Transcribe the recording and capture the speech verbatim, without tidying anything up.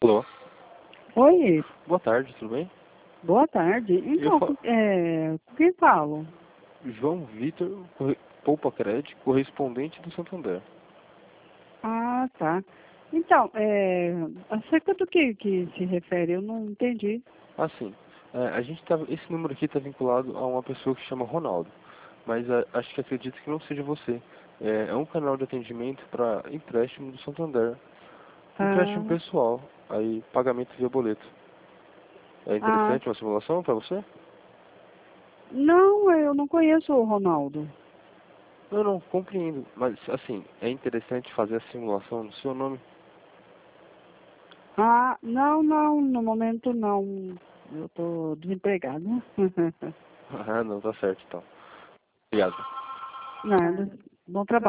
Alô, Oi, boa tarde, tudo bem? boa tarde. Eu Então, falo é, com quem falo? João Vitor Corre- Poupa Crédito, correspondente do Santander. Ah, tá. Então, é, acerca do que, que se refere? Eu não entendi. Assim, é, a gente tá, esse número aqui está vinculado a uma pessoa que chama Ronaldo, mas é, acho que acredito que não seja você. É, é um canal de atendimento para empréstimo do Santander, empréstimo Ah, pessoal, aí pagamento via boleto. É ah, interessante uma simulação para você? não, eu não conheço o Ronaldo. Eu não compreendo, mas assim, é interessante fazer a simulação no seu nome. Ah, não, não, no momento não. Eu tô desempregada. Ah, não, tá certo então. Obrigado. Nada. Bom trabalho.